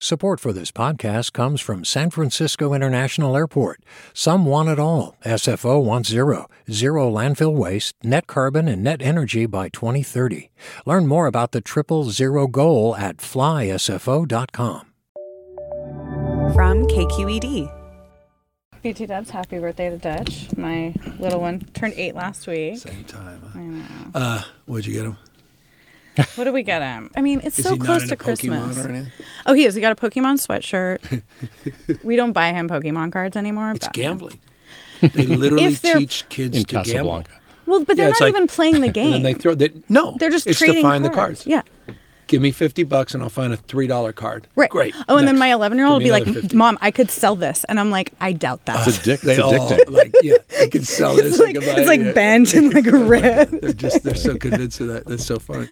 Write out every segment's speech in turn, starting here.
Support for this podcast comes from San Francisco International Airport. Some want it all. SFO wants zero landfill waste, net carbon, and net energy by 2030. Learn more about the 000 goal at flysfo.com. From KQED. BT Dubs, happy birthday to Dutch. My little one turned 8 last week. Same time. Huh? I know. What'd you get him? What did we get him? I mean, it's Is so he close not to into Christmas. Pokemon or anything? Oh, he is. He got a Pokemon sweatshirt. We don't buy him Pokemon cards anymore. It's but gambling. They literally If they're- teach kids in to gamble. Casablanca. Well, but they're it's not like- even playing the game. And then they throw no. They're just it's trading to find cards. the cards. Yeah. Give me $50 and I'll find a $3 card. Right. Great. Oh, and then Next. my 11-year-old will Give be me like, another 50. Mom, I could sell this. And I'm like, I doubt that. It's They all addicting. like, yeah, I can sell this. I can buy It's like it. bent and like ripped. They're so convinced of that. That's so funny.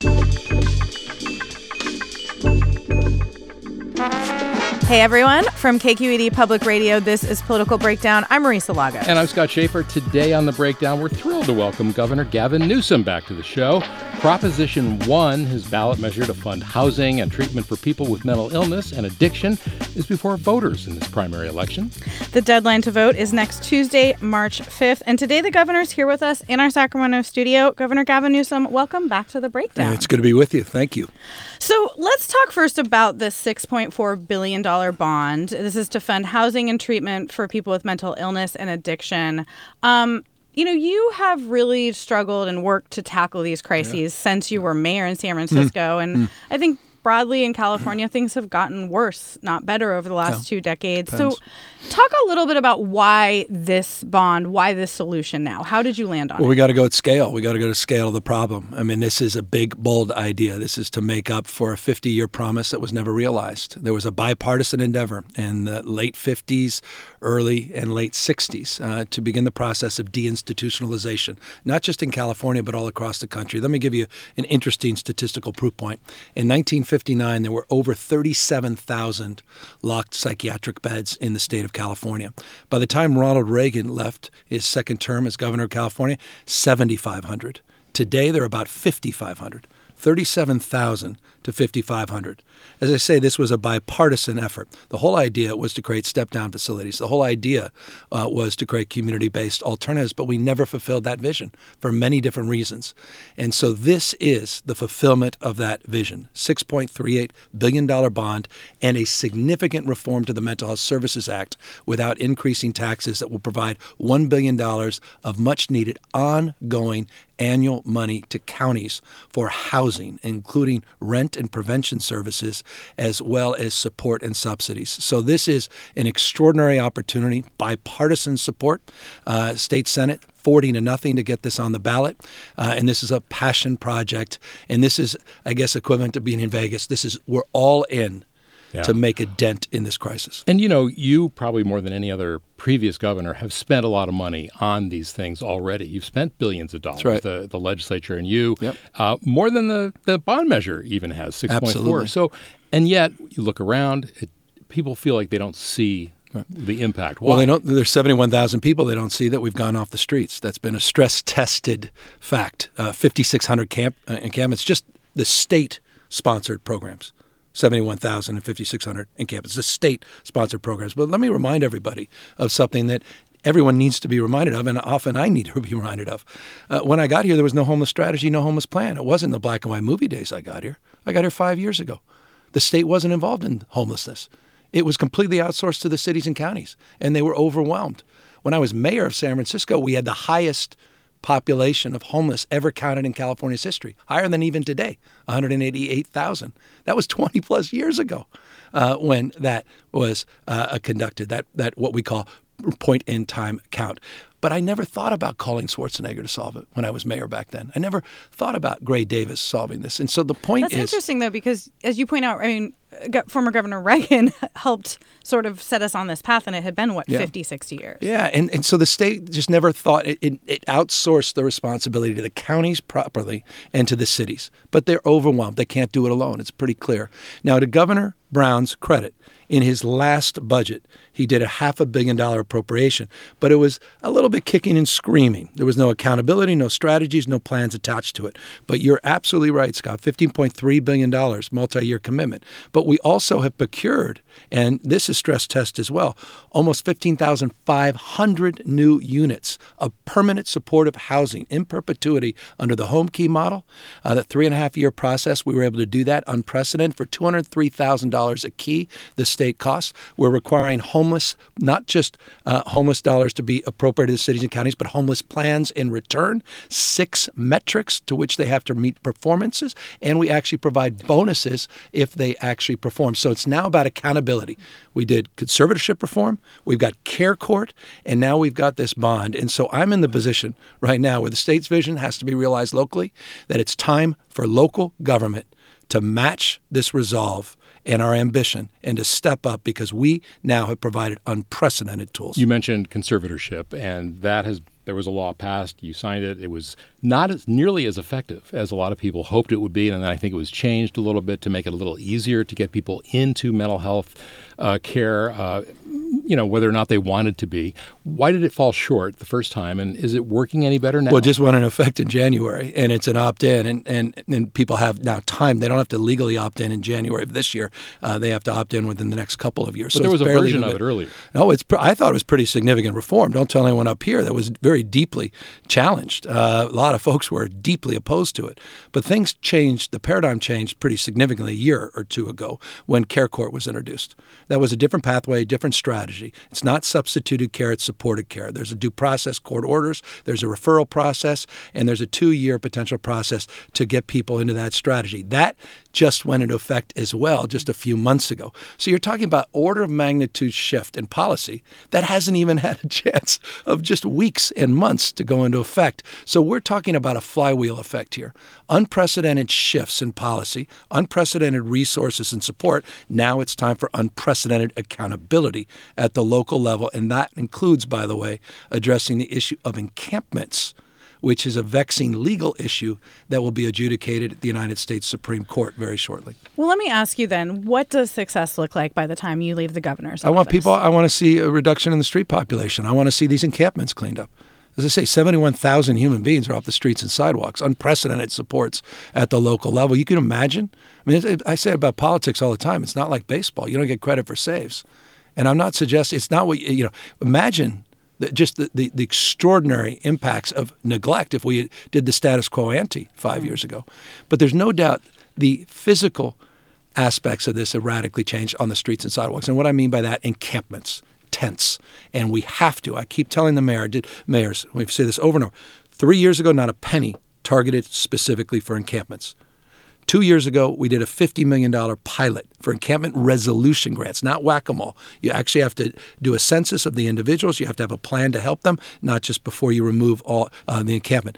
Hey, everyone. From KQED Public Radio, this is Political Breakdown. I'm Marisa Lago. And I'm Scott Schaefer. Today on The Breakdown, we're thrilled to welcome Governor Gavin Newsom back to the show. Proposition 1, his ballot measure to fund housing and treatment for people with mental illness and addiction, is before voters in this primary election. The deadline to vote is next Tuesday, March 5th. And today the governor's here with us in our Sacramento studio. Governor Gavin Newsom, welcome back to The Breakdown. It's good to be with you. Thank you. So let's talk first about the $6.4 billion bond. This is to fund housing and treatment for people with mental illness and addiction. You have really struggled and worked to tackle these crises since you were mayor in San Francisco. And I think broadly in California, things have gotten worse, not better, over the last 2 decades. Depends. So talk a little bit about why this bond, why this solution now? How did you land on Well, it? we got to go at scale. We got to go to scale of the problem. I mean, this is a big, bold idea. This is to make up for a 50-year promise that was never realized. There was a bipartisan endeavor in the late 50s, early and late 60s to begin the process of deinstitutionalization, not just in California, but all across the country. Let me give you an interesting statistical proof point. In 1959, there were over 37,000 locked psychiatric beds in the state of California. By the time Ronald Reagan left his second term as governor of California, 7,500. Today, they're about 5,500. 37,000 to 5,500. As I say, this was a bipartisan effort. The whole idea was to create step-down facilities. The whole idea was to create community-based alternatives, but we never fulfilled that vision for many different reasons. And so this is the fulfillment of that vision. $6.38 billion bond and a significant reform to the Mental Health Services Act without increasing taxes that will provide $1 billion of much-needed ongoing annual money to counties for housing, including rent and prevention services, as well as support and subsidies. So this is an extraordinary opportunity, bipartisan support, state Senate 40-0 to get this on the ballot. And this is a passion project. And this is, I guess, equivalent to being in Vegas. We're all in to make a dent in this crisis. And, you probably more than any other previous governor have spent a lot of money on these things already. You've spent billions of dollars, That's right. the legislature and you, Yep. more than the bond measure even has, 6.4. Absolutely. So, and yet you look around, people feel like they don't see the impact. Why? Well, they don't. There's 71,000 people they don't see that we've gone off the streets. That's been a stress-tested fact. 5,600 encampments, just the state-sponsored programs. 71,000 and 5,600 encampments, the state-sponsored programs. But let me remind everybody of something that everyone needs to be reminded of, and often I need to be reminded of. When I got here, there was no homeless strategy, no homeless plan. It wasn't the black and white movie days I got here. I got here 5 years ago. The state wasn't involved in homelessness. It was completely outsourced to the cities and counties, and they were overwhelmed. When I was mayor of San Francisco, we had the highest population of homeless ever counted in California's history, higher than even today, 188,000. That was 20 plus years ago when that was conducted, that what we call point in time count. But I never thought about calling Schwarzenegger to solve it when I was mayor back then. I never thought about Gray Davis solving this. And so the point That's is... interesting, though, because as you point out, I mean, former Governor Reagan helped sort of set us on this path, and it had been, 50, 60 years? Yeah, and so the state just never thought it outsourced the responsibility to the counties properly and to the cities. But they're overwhelmed. They can't do it alone. It's pretty clear. Now, to Governor Brown's credit, in his last budget, he did a $500 million appropriation, but it was a little bit kicking and screaming. There was no accountability, no strategies, no plans attached to it. But you're absolutely right, Scott, $15.3 billion multi-year commitment. But But we also have procured, and this is stress test as well, almost 15,500 new units of permanent supportive housing in perpetuity under the Home Key model. The 3.5-year process, we were able to do that unprecedented for $203,000 a key, the state costs. We're requiring homeless, not just homeless dollars to be appropriated to cities and counties, but homeless plans in return, 6 metrics to which they have to meet performances, and we actually provide bonuses if they actually perform. So it's now about accountability. We did conservatorship reform, we've got care court, and now we've got this bond. And so I'm in the position right now where the state's vision has to be realized locally, that it's time for local government to match this resolve and our ambition and to step up, because we now have provided unprecedented tools. You mentioned conservatorship, and there was a law passed. You signed it. It was not nearly as effective as a lot of people hoped it would be, and I think it was changed a little bit to make it a little easier to get people into mental health care, whether or not they wanted to be. Why did it fall short the first time, and is it working any better now? Well, it just went into effect in January, and it's an opt-in, and people have now time. They don't have to legally opt in January of this year. They have to opt in within the next couple of years. But there was a version of it earlier. No, I thought it was pretty significant reform. Don't tell anyone up here that was very deeply challenged. A lot of folks were deeply opposed to it. But things changed, the paradigm changed pretty significantly a year or two ago when Care Court was introduced. That was a different pathway, different strategy. It's not substituted care, it's supported care. There's a due process, court orders, there's a referral process, and there's a 2-year potential process to get people into that strategy. That just went into effect as well just a few months ago. So you're talking about order of magnitude shift in policy that hasn't even had a chance of just weeks and months to go into effect. So we're talking about a flywheel effect here. Unprecedented shifts in policy, unprecedented resources and support. Now it's time for unprecedented accountability at the local level. And that includes, by the way, addressing the issue of encampments, which is a vexing legal issue that will be adjudicated at the United States Supreme Court very shortly. Well, let me ask you then, what does success look like by the time you leave the governor's office? I want to see a reduction in the street population. I want to see these encampments cleaned up. As I say, 71,000 human beings are off the streets and sidewalks, unprecedented supports at the local level. You can imagine. I mean, I say about politics all the time. It's not like baseball. You don't get credit for saves. And I'm not suggesting, it's not what, imagine just the extraordinary impacts of neglect if we did the status quo ante 5 years ago. But there's no doubt the physical aspects of this have radically changed on the streets and sidewalks. And what I mean by that, encampments, tents. And we have to. I keep telling the mayors, we've said this over and over. 3 years ago, not a penny targeted specifically for encampments. 2 years ago, we did a $50 million pilot for encampment resolution grants, not whack-a-mole. You actually have to do a census of the individuals. You have to have a plan to help them, not just before you remove all the encampment.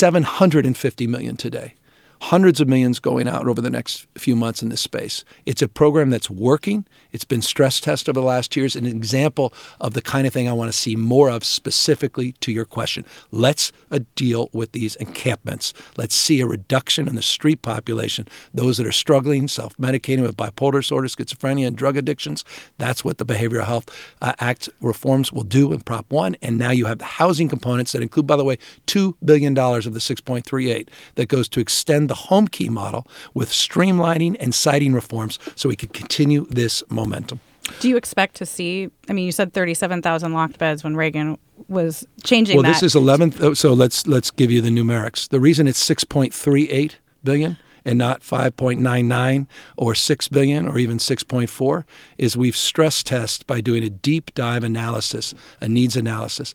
$750 million today. Hundreds of millions going out over the next few months in this space. It's a program that's working. It's been stress tested over the last years, an example of the kind of thing I want to see more of specifically to your question. Let's deal with these encampments. Let's see a reduction in the street population, those that are struggling, self-medicating with bipolar disorder, schizophrenia, and drug addictions. That's what the Behavioral Health Act reforms will do in Prop 1. And now you have the housing components that include, by the way, $2 billion of the 6.38 that goes to extend the Home Key model with streamlining and siting reforms so we can continue this momentum. Do you expect to see, you said 37,000 locked beds when Reagan was changing that. Well, this is 11th, so let's give you the numerics. The reason it's 6.38 billion and not 5.99 or 6 billion or even 6.4 is we've stress tested by doing a deep dive analysis, a needs analysis.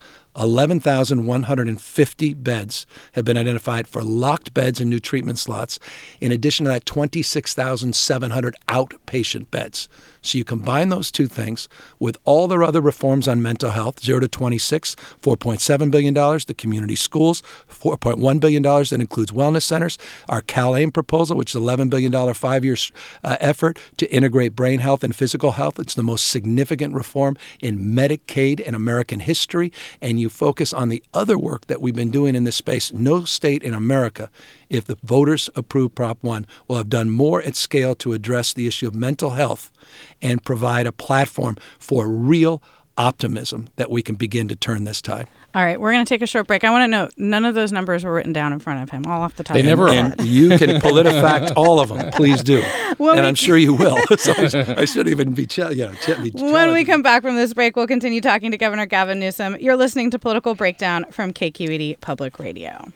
11,150 beds have been identified for locked beds and new treatment slots. In addition to that, 26,700 outpatient beds. So you combine those two things with all their other reforms on mental health, 0 to 26, $4.7 billion, the community schools, $4.1 billion, that includes wellness centers, our CalAIM proposal, which is $11 billion 5-year effort to integrate brain health and physical health. It's the most significant reform in Medicaid in American history. And you focus on the other work that we've been doing in this space. No state in America, if the voters approve Prop 1, will have done more at scale to address the issue of mental health and provide a platform for real optimism that we can begin to turn this tide. All right, we're going to take a short break. I want to note, none of those numbers were written down in front of him, all off the top They of never his are. head. And you can PolitiFact all of them. Please do. When and we- I'm sure you will. So I shouldn't even be When we come back from this break, we'll continue talking to Governor Gavin Newsom. You're listening to Political Breakdown from KQED Public Radio.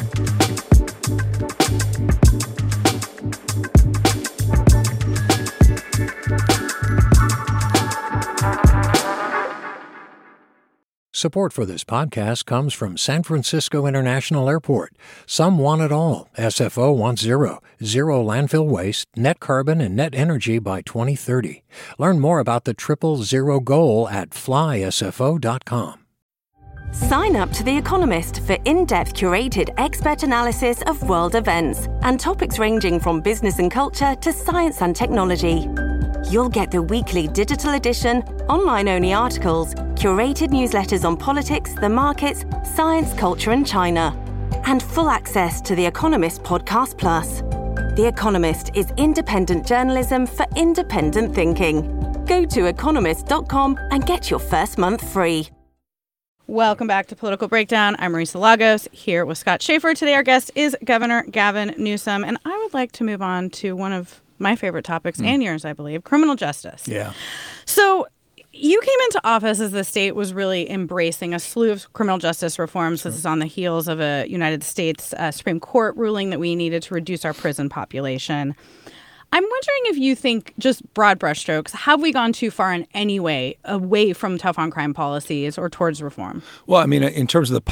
Support for this podcast comes from San Francisco International Airport. Some want it all. SFO wants zero landfill waste, net carbon, and net energy by 2030. Learn more about the 000 goal at flysfo.com. Sign up to The Economist for in-depth curated expert analysis of world events and topics ranging from business and culture to science and technology. You'll get the weekly digital edition, online-only articles, curated newsletters on politics, the markets, science, culture, and China, and full access to The Economist Podcast Plus. The Economist is independent journalism for independent thinking. Go to economist.com and get your first month free. Welcome back to Political Breakdown. I'm Marisa Lagos here with Scott Schaefer. Today our guest is Governor Gavin Newsom, and I would like to move on to one of my favorite topics and yours, I believe, criminal justice. Yeah. So you came into office as the state was really embracing a slew of criminal justice reforms. This is on the heels of a United States Supreme Court ruling that we needed to reduce our prison population. I'm wondering if you think, just broad brushstrokes, have we gone too far in any way away from tough on crime policies or towards reform? Well, I mean, in terms of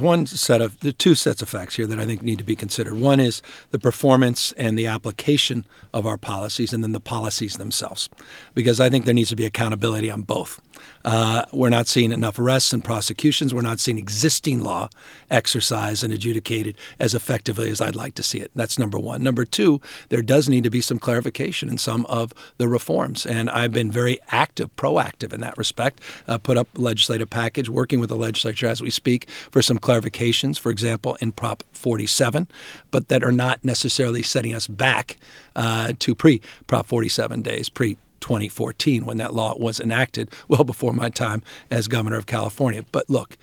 the two sets of facts here that I think need to be considered. One is the performance and the application of our policies, and then the policies themselves, because I think there needs to be accountability on both. We're not seeing enough arrests and prosecutions. We're not seeing existing law exercised and adjudicated as effectively as I'd like to see it. That's number one. Number two, there does need to be some clarification in some of the reforms. And I've been very proactive in that respect, put up a legislative package, working with the legislature as we speak for some clarifications, for example, in Prop 47, but that are not necessarily setting us back to pre-Prop 47 days, pre-2014, when that law was enacted, well before my time as governor of California. But look,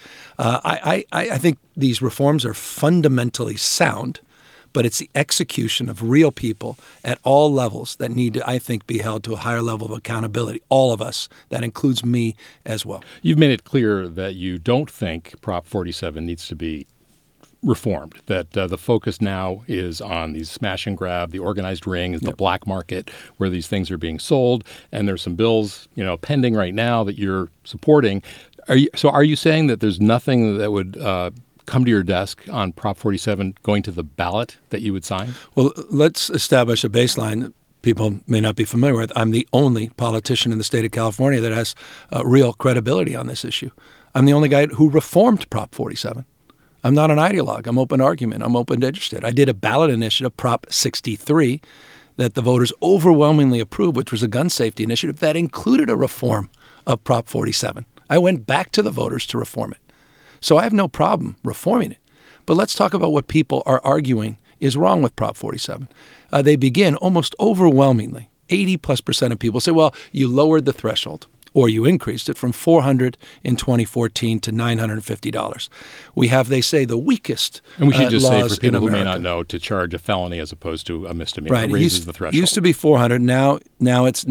I think these reforms are fundamentally sound, but it's the execution of real people at all levels that need to, I think, be held to a higher level of accountability. All of us. That includes me as well. You've made it clear that you don't think Prop 47 needs to be reformed, that the focus now is on these smash and grab, the organized ring, the black market where these things are being sold. And there's some bills, pending right now that you're supporting. Are you saying that there's nothing that would come to your desk on Prop 47 going to the ballot that you would sign? Well, let's establish a baseline that people may not be familiar with. I'm the only politician in the state of California that has real credibility on this issue. I'm the only guy who reformed Prop 47. I'm not an ideologue. I'm open to argument. I'm open to interested. I did a ballot initiative, Prop 63, that the voters overwhelmingly approved, which was a gun safety initiative that included a reform of Prop 47. I went back to the voters to reform it. So I have no problem reforming it. But let's talk about what people are arguing is wrong with Prop 47. They begin almost overwhelmingly. 80+% of people say, well, you lowered the threshold, or you increased it from $400 in 2014 to $950. We have, they say, the weakest And we should just say, laws for people in who may America. not know, to charge a felony as opposed to a misdemeanor. Right. It raises the threshold. It used to be $400. Now it's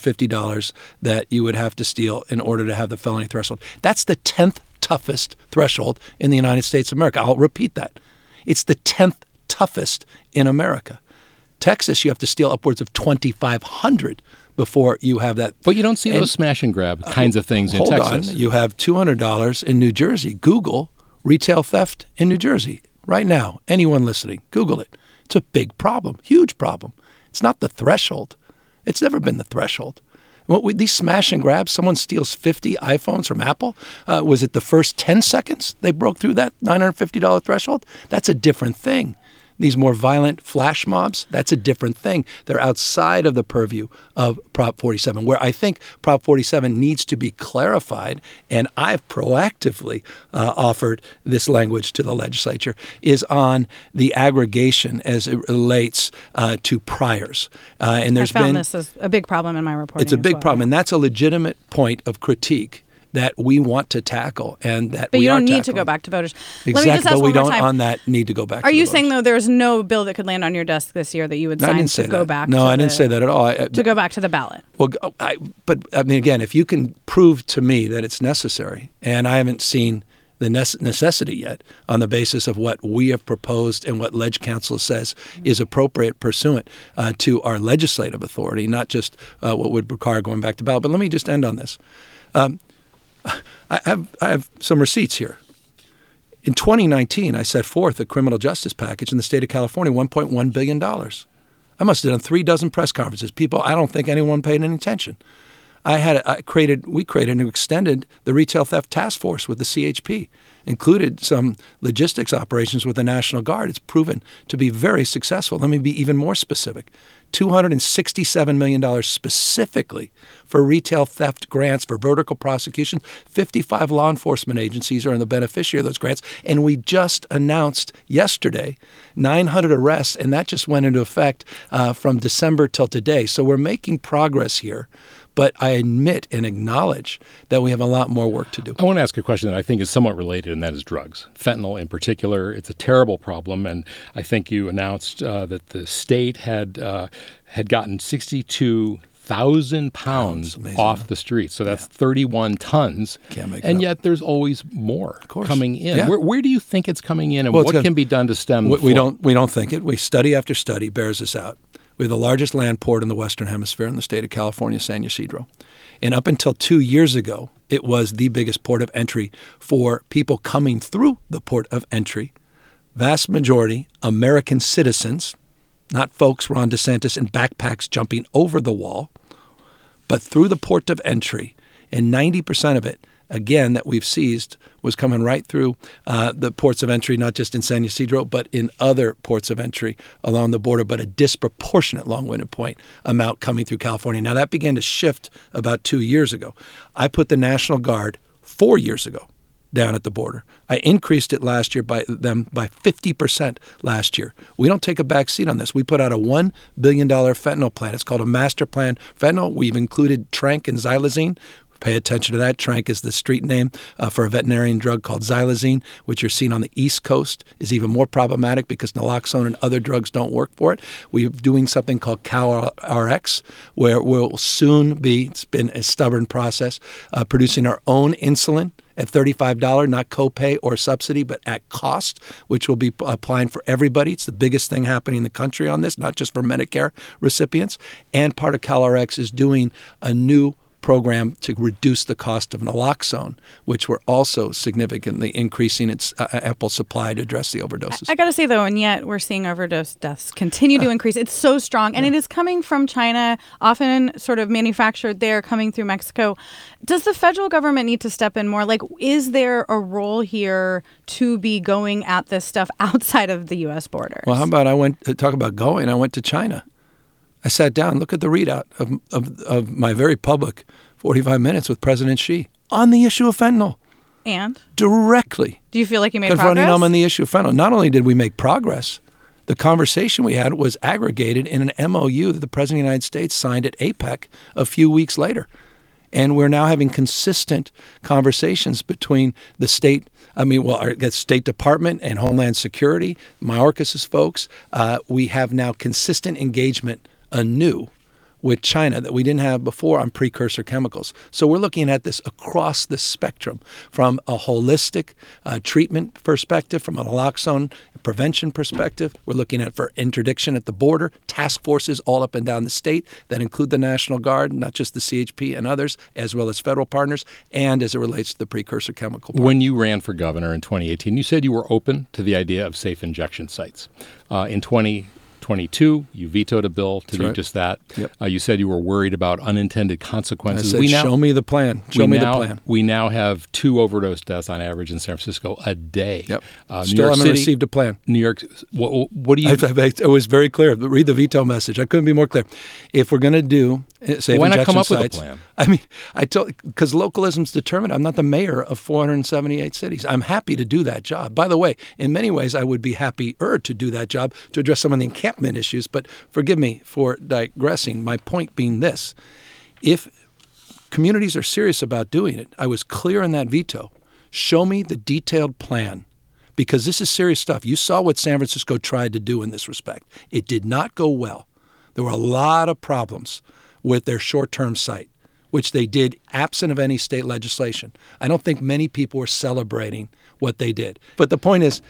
$950 that you would have to steal in order to have the felony threshold. That's the 10th toughest threshold in the United States of America. I'll repeat that. It's the 10th toughest in America. Texas, you have to steal upwards of $2,500 before you have that. But you don't see those smash and grab kinds of things in Texas. Hold on. You have $200 in New Jersey. Google retail theft in New Jersey right now. Anyone listening, Google it. It's a big problem, huge problem. It's not the threshold. It's never been the threshold. These smash and grabs, someone steals 50 iPhones from Apple. Was it the first 10 seconds they broke through that $950 threshold? That's a different thing. These more violent flash mobs, that's a different thing. They're outside of the purview of Prop 47, where I think Prop 47 needs to be clarified, and I've proactively offered this language to the legislature, is on the aggregation as it relates to priors. And there's I found this as a big problem in my reporting. It's a big problem, and that's a legitimate point of critique that we want to tackle and that But we you are don't need to tackling. go back to voters. Exactly, Let me just ask but we one more don't time. on that need to go back. Are to you the saying, voters. though, there's no bill that could land on your desk this year that you would No, I sign didn't to say go that. back? No, to I didn't say that at all. To go back to the ballot. Well, but I mean, again, if you can prove to me that it's necessary, and I haven't seen the necessity yet on the basis of what we have proposed and what Leg Council says is appropriate pursuant to our legislative authority, not just what would require going back to ballot. But let me just end on this. I have some receipts here. In 2019, I set forth a criminal justice package in the state of California, $1.1 billion. I must have done 3 dozen press conferences. People, I don't think anyone paid any attention. We created and extended the retail theft task force with the CHP, included some logistics operations with the National Guard. It's proven to be very successful. Let me be even more specific. $267 million specifically for retail theft grants for vertical prosecution. 55 law enforcement agencies are the beneficiary of those grants. And we just announced yesterday 900 arrests, and that just went into effect from December till today. So we're making progress here. But I admit and acknowledge that we have a lot more work to do. I want to ask a question that I think is somewhat related, and that is drugs. Fentanyl in particular, it's a terrible problem. And I think you announced that the state had gotten 62,000 pounds off the streets. So that's 31 tons. Can't make it and up. yet there's always more coming in. Yeah. Where do you think it's coming in, and Well, what can be done to stem the we flow? don't think it. Study after study bears this out. We have the largest land port in the Western Hemisphere in the state of California, San Ysidro. And up until 2 years ago, it was the biggest port of entry for people coming through the port of entry. Vast majority, American citizens, not folks Ron DeSantis in backpacks jumping over the wall, but through the port of entry. And 90% of it, again, that we've seized was coming right through the ports of entry, not just in San Ysidro, but in other ports of entry along the border, but a disproportionate long-winded point amount coming through California. Now, that began to shift about 2 years ago. I put the National Guard 4 years ago down at the border. I increased it last year by 50% last year. We don't take a back seat on this. We put out a $1 billion fentanyl plan. It's called a master plan fentanyl. We've included Tranq and xylazine. Pay attention to that. Tranq is the street name for a veterinarian drug called xylazine, which you're seeing on the East Coast is even more problematic because naloxone and other drugs don't work for it. We're doing something called CalRx, where we'll soon be, it's been a stubborn process, producing our own insulin at $35, not copay or subsidy, but at cost, which will be applying for everybody. It's the biggest thing happening in the country on this, not just for Medicare recipients. And part of CalRx is doing a new program to reduce the cost of naloxone, which we're also significantly increasing its ample supply to address the overdoses. I got to say, though, and yet we're seeing overdose deaths continue to increase. It's so strong, and it is coming from China, often sort of manufactured there, coming through Mexico. Does the federal government need to step in more? Like, is there a role here to be going at this stuff outside of the U.S. borders? Well, how about I went to China. I sat down, look at the readout of my very public 45 minutes with President Xi on the issue of fentanyl. And? Directly. Do you feel like you made confronting progress? them on the issue of fentanyl. Not only did we make progress, the conversation we had was aggregated in an MOU that the President of the United States signed at APEC a few weeks later. And we're now having consistent conversations between the State Department and Homeland Security, Mayorkas's folks. We have now consistent engagement anew with China that we didn't have before on precursor chemicals. So we're looking at this across the spectrum from a holistic treatment perspective, from a naloxone prevention perspective. We're looking at for interdiction at the border, task forces all up and down the state that include the National Guard, not just the CHP and others, as well as federal partners, and as it relates to the precursor chemical part. When you ran for governor in 2018, you said you were open to the idea of safe injection sites. In 2022, you vetoed a bill to do just that. Yep. You said you were worried about unintended consequences. I said, show me the plan. Show me the plan. We now have 2 overdose deaths on average in San Francisco a day. Yep. Still haven't received a plan. New York, what do you... It was very clear. Read the veto message. I couldn't be more clear. If we're going to do safe Why not injection come up sites, with a plan? I mean, because localism's determined. I'm not the mayor of 478 cities. I'm happy to do that job. By the way, in many ways, I would be happier to do that job to address some of the encampment issues. But forgive me for digressing. My point being this. If communities are serious about doing it, I was clear in that veto. Show me the detailed plan, because this is serious stuff. You saw what San Francisco tried to do in this respect. It did not go well. There were a lot of problems with their short-term site, which they did absent of any state legislation. I don't think many people were celebrating what they did. But the point is,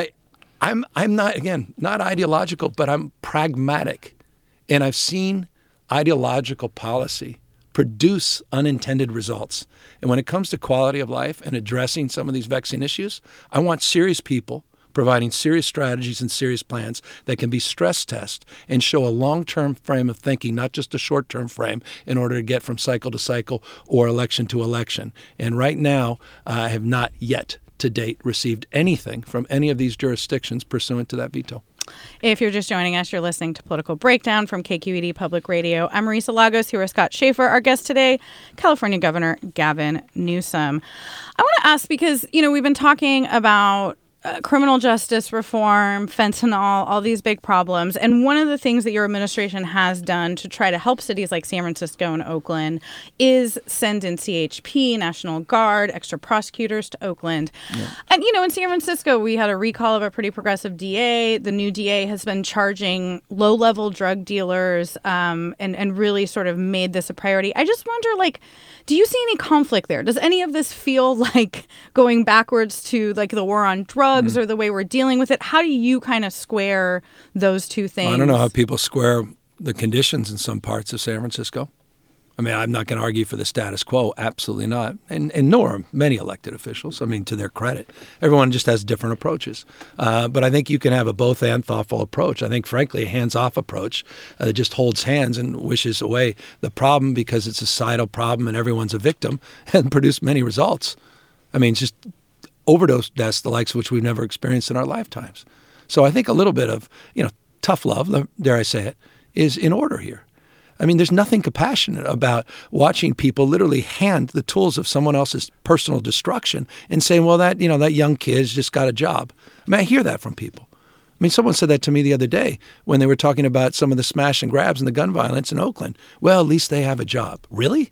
I'm not, again, not ideological, but I'm pragmatic. And I've seen ideological policy produce unintended results. And when it comes to quality of life and addressing some of these vexing issues, I want serious people providing serious strategies and serious plans that can be stress tested and show a long-term frame of thinking, not just a short-term frame, in order to get from cycle to cycle or election to election. And right now, I have not yet to date received anything from any of these jurisdictions pursuant to that veto. If you're just joining us, you're listening to Political Breakdown from KQED Public Radio. I'm Marisa Lagos, here with Scott Schaefer. Our guest today, California Governor Gavin Newsom. I want to ask, because, we've been talking about criminal justice reform, fentanyl, all these big problems. And one of the things that your administration has done to try to help cities like San Francisco and Oakland is send in CHP, National Guard, extra prosecutors to Oakland. Yeah. And, in San Francisco, we had a recall of a pretty progressive DA. The new DA has been charging low-level drug dealers and really sort of made this a priority. I just wonder, do you see any conflict there? Does any of this feel like going backwards to the war on drugs or the way we're dealing with it? How do you kind of square those two things? Well, I don't know how people square the conditions in some parts of San Francisco. I mean, I'm not going to argue for the status quo. Absolutely not. And nor are many elected officials. I mean, to their credit, everyone just has different approaches. But I think you can have a both and thoughtful approach. I think, frankly, a hands-off approach that just holds hands and wishes away the problem because it's a societal problem and everyone's a victim, and produce many results. I mean, just overdose deaths, the likes of which we've never experienced in our lifetimes. So I think a little bit of, tough love, dare I say it, is in order here. I mean, there's nothing compassionate about watching people literally hand the tools of someone else's personal destruction and saying, well, that young kid's just got a job. I mean, I hear that from people. I mean, someone said that to me the other day when they were talking about some of the smash and grabs and the gun violence in Oakland. Well, at least they have a job. Really?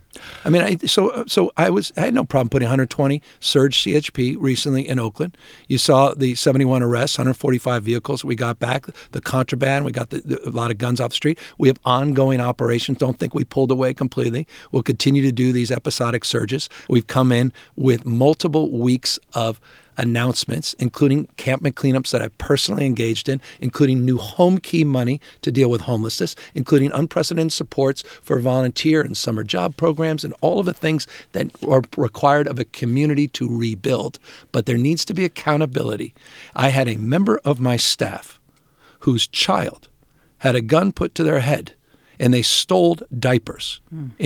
I mean, I had no problem putting 120 surge CHP recently in Oakland. You saw the 71 arrests, 145 vehicles we got back, the contraband, we got a lot of guns off the street. We have ongoing operations. Don't think we pulled away completely. We'll continue to do these episodic surges. We've come in with multiple weeks of announcements, including encampment cleanups that I personally engaged in, including new home key money to deal with homelessness, including unprecedented supports for volunteer and summer job programs and all of the things that are required of a community to rebuild. But there needs to be accountability. I had a member of my staff whose child had a gun put to their head and they stole diapers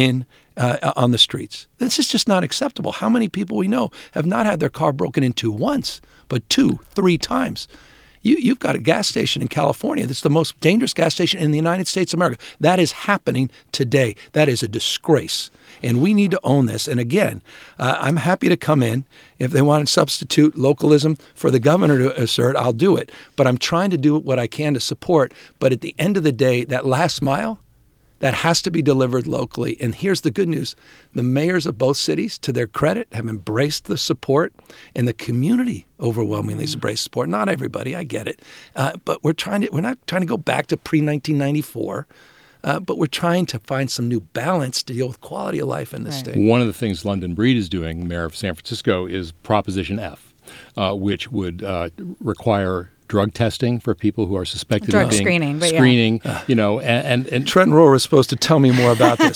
on the streets. This is just not acceptable. How many people we know have not had their car broken into once, but 2, 3 times? You've got a gas station in California that's the most dangerous gas station in the United States of America. That is happening today. That is a disgrace. And we need to own this. And again, I'm happy to come in. If they want to substitute localism for the governor to assert, I'll do it. But I'm trying to do what I can to support. But at the end of the day, that last mile, that has to be delivered locally. And here's the good news. The mayors of both cities, to their credit, have embraced the support, and the community overwhelmingly has embraced support. Not everybody, I get it. But we're not trying to go back to pre-1994, but we're trying to find some new balance to deal with quality of life in this state. One of the things London Breed is doing, mayor of San Francisco, is Proposition F, which would require drug testing for people who are suspected of being screening, and Trent Rohrer was supposed to tell me more about this.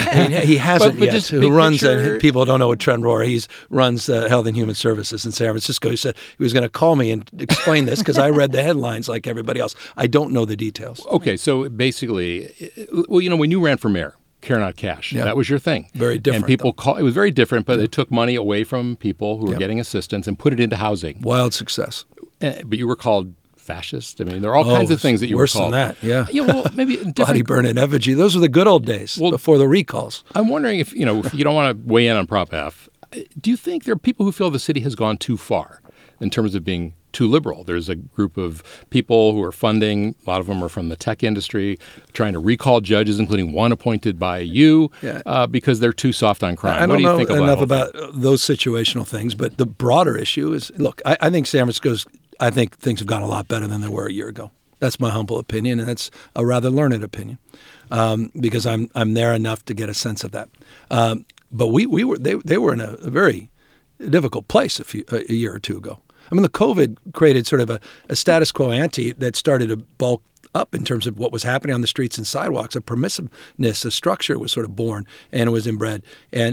He hasn't yet. People don't know what Trent Rohrer. He runs Health and Human Services in San Francisco. He said he was going to call me and explain this because I read the headlines like everybody else. I don't know the details. Okay, so basically, when you ran for mayor, care not cash. Yeah. That was your thing. Very different. And people it was very different, but they took money away from people who were getting assistance and put it into housing. Wild success. But you were called fascist. I mean, there are all kinds of things that you were called. Worse than that, yeah. Well, maybe body burn and effigy. Those were the good old days before the recalls. I'm wondering if you don't want to weigh in on Prop F. Do you think there are people who feel the city has gone too far in terms of being too liberal. There's a group of people who are funding, a lot of them are from the tech industry, trying to recall judges, including one appointed by you, because they're too soft on crime. I don't know enough about those situational things, but the broader issue is, look, I think San Francisco's, I think things have gone a lot better than they were a year ago. That's my humble opinion, and that's a rather learned opinion, because I'm there enough to get a sense of that. But they were in a very difficult place a year or two ago. I mean, the COVID created sort of a status quo ante that started to bulk up in terms of what was happening on the streets and sidewalks. A permissiveness, a structure was sort of born and it was inbred.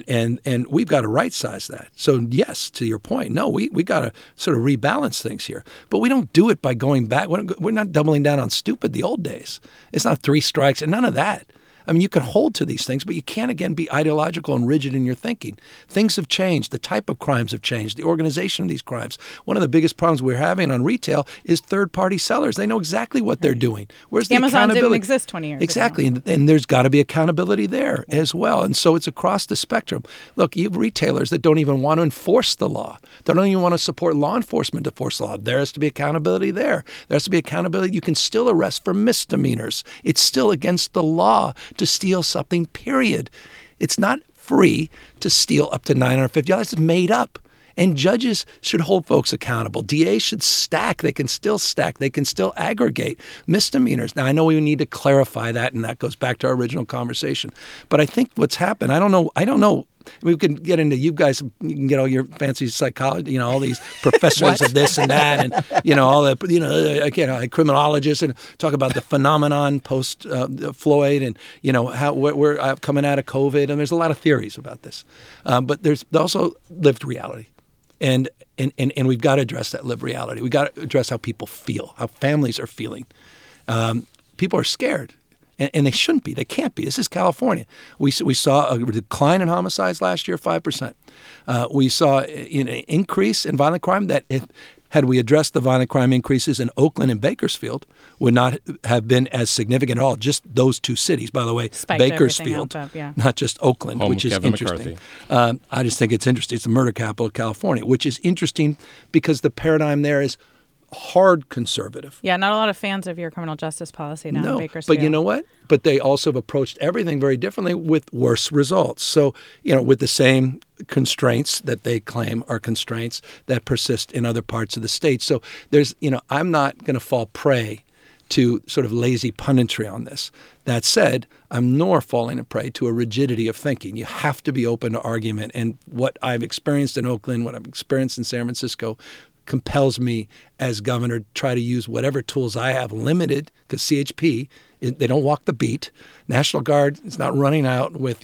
And we've got to right-size that. So, yes, to your point, no, we got to sort of rebalance things here. But we don't do it by going back. We're not doubling down on stupid the old days. It's not 3 strikes and none of that. I mean, you can hold to these things, but you can't, again, be ideological and rigid in your thinking. Things have changed. The type of crimes have changed. The organization of these crimes. One of the biggest problems we're having on retail is third-party sellers. They know exactly what they're doing. Where's the Amazon accountability? didn't exist 20 years Exactly. ago. And there's got to be accountability there as well. And so it's across the spectrum. Look, you have retailers that don't even want to enforce the law. They don't even want to support law enforcement to enforce the law. There has to be accountability there. There has to be accountability. You can still arrest for misdemeanors. It's still against the law to steal something, period. It's not free to steal up to $950. It's made up. And judges should hold folks accountable. DAs should stack. They can still stack. They can still aggregate misdemeanors. Now, I know we need to clarify that, and that goes back to our original conversation. But I think what's happened, I don't know. We can get into, you guys, you can get all your fancy psychology, all these professors of this and that, and, all the, like criminologists, and talk about the phenomenon post Floyd, and, how we're coming out of COVID. And there's a lot of theories about this. But there's also lived reality. And we've got to address that lived reality. We've got to address how people feel, how families are feeling. People are scared. And they shouldn't be. They can't be. This is California. We saw a decline in homicides last year, 5%. We saw an increase in violent crime that, had we addressed the violent crime increases in Oakland and Bakersfield, would not have been as significant at all. Just those 2 cities, by the way. Spiked Bakersfield, up, yeah. not just Oakland, Home which is Kevin interesting. I just think it's interesting. It's the murder capital of California, which is interesting because the paradigm there is hard conservative. Yeah, not a lot of fans of your criminal justice policy now in Bakersfield. But you know what? But they also have approached everything very differently with worse results. So, with the same constraints that they claim are constraints that persist in other parts of the state. So there's, I'm not going to fall prey to sort of lazy punditry on this. That said, I'm nor falling a prey to a rigidity of thinking. You have to be open to argument. And what I've experienced in Oakland, what I've experienced in San Francisco, compels me as governor to try to use whatever tools I have, limited, because CHP, they don't walk the beat. National Guard is not running out with,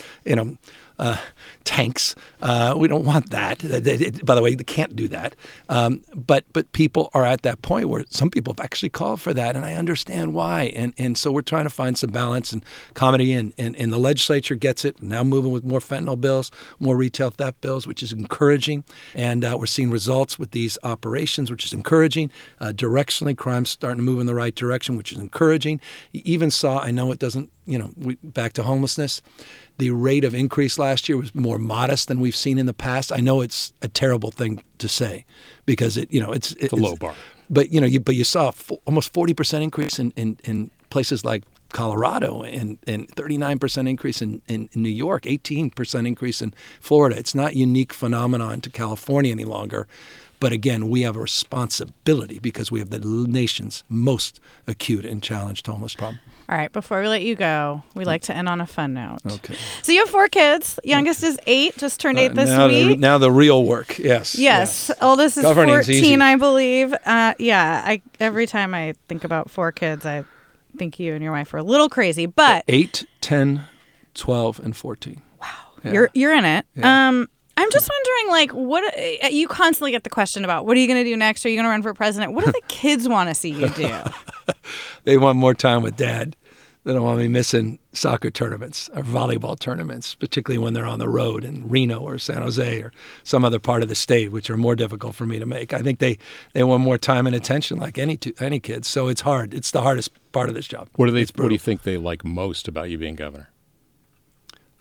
tanks. We don't want that. By the way, they can't do that. But people are at that point where some people have actually called for that, and I understand why. And so we're trying to find some balance and comedy, and the legislature gets it. Now moving with more fentanyl bills, more retail theft bills, which is encouraging. And we're seeing results with these operations, which is encouraging. Directionally, crime's starting to move in the right direction, which is encouraging. You even saw, I know it doesn't, back to homelessness. The rate of increase last year was more modest than we've seen in the past. I know it's a terrible thing to say because it's a low bar. But you saw almost 40% increase in places like Colorado and 39% increase in New York, 18% increase in Florida. It's not a unique phenomenon to California any longer. But again, we have a responsibility because we have the nation's most acute and challenged homeless problem. All right, before we let you go, we like to end on a fun note. Okay. So you have 4 kids. Youngest is 8, just turned 8 this week. Now the real work, yes. Yes. Oldest is Governing's 14, easy. I believe. Every time I think about 4 kids, I think you and your wife are a little crazy. But 8, 10, 12, and 14. Wow. Yeah. You're in it. Yeah. I'm just wondering, what you constantly get the question about, what are you going to do next? Are you going to run for president? What do the kids want to see you do? They want more time with Dad. They don't want me missing soccer tournaments or volleyball tournaments, particularly when they're on the road in Reno or San Jose or some other part of the state, which are more difficult for me to make. I think they want more time and attention like any kids. So it's hard. It's the hardest part of this job. What do you think they like most about you being governor?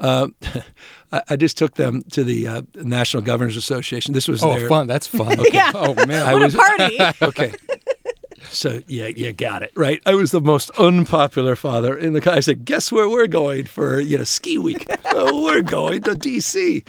I just took them to the National Governors Association. This was their... fun. That's fun. Okay. Yeah. Oh, man. What a party. Okay. So, yeah, you got it, right? I was the most unpopular father in the... I said, guess where we're going for, ski week? We're going to D.C.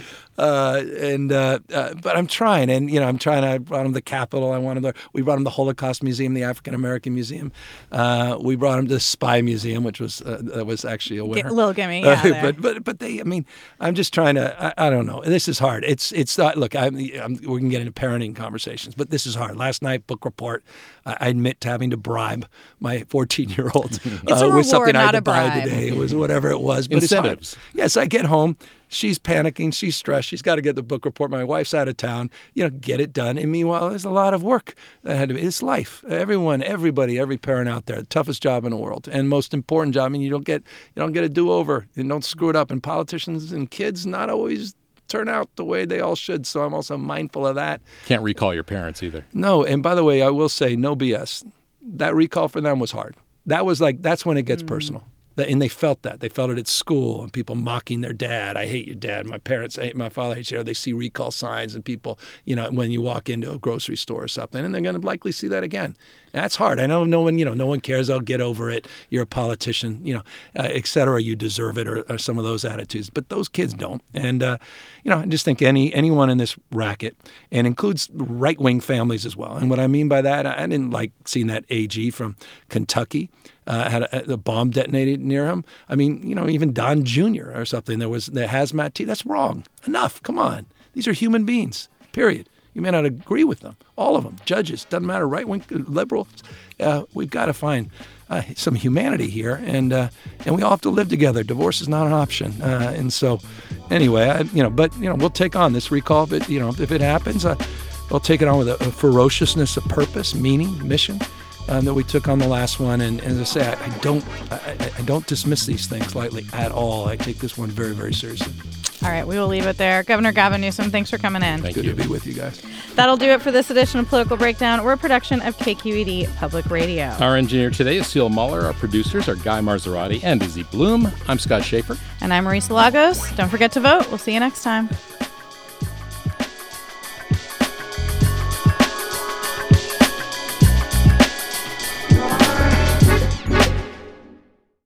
But I'm trying, and I'm trying. I brought him to the Capitol. We brought him to the Holocaust Museum, the African American Museum. We brought him to the Spy Museum, which was actually a winner. Little gimme, yeah. But they, I'm just trying to. I don't know. This is hard. It's not. Look, we can get into parenting conversations, but this is hard. Last night, book report. I admit to having to bribe my 14-year-old with something I had to buy today. It was whatever it was. But incentives. It's hard. Yes, I get home. She's panicking. She's stressed. She's got to get the book report. My wife's out of town. Get it done. And meanwhile, there's a lot of work that had to be. It's life. Everybody, every parent out there, the toughest job in the world and most important job. You don't get a do-over. You don't screw it up. And politicians and kids not always turn out the way they all should. So I'm also mindful of that. Can't recall your parents either. No. And by the way, I will say no BS. That recall for them was hard. That's when it gets personal. And they felt that. They felt it at school and people mocking their dad. I hate your dad. My parents hate my father hates you. They see recall signs and people, when you walk into a grocery store or something, and they're going to likely see that again. And that's hard. I know no one cares. I'll get over it. You're a politician, et cetera. You deserve it or some of those attitudes. But those kids don't. And, I just think anyone in this racket, and includes right-wing families as well. And what I mean by that, I didn't like seeing that AG from Kentucky had a bomb detonated near him. Even Don Jr. or something, the hazmat team. That's wrong. Enough. Come on. These are human beings, period. You may not agree with them, all of them, judges, doesn't matter, right-wing, liberal. We've got to find some humanity here, and we all have to live together. Divorce is not an option, and so anyway, we'll take on this recall. But if it happens, we'll take it on with a ferociousness of purpose, meaning, mission. That we took on the last one, and as I say, I don't dismiss these things lightly at all. I take this one very, very seriously. All right, we will leave it there. Governor Gavin Newsom, thanks for coming in. Thank you. you. Good to be with you guys. That'll do it for this edition of Political Breakdown. We're a production of KQED Public Radio. Our engineer today is Seal Muller. Our producers are Guy Marzorati and Izzy Bloom. I'm Scott Schaefer. And I'm Marisa Lagos. Don't forget to vote. We'll see you next time.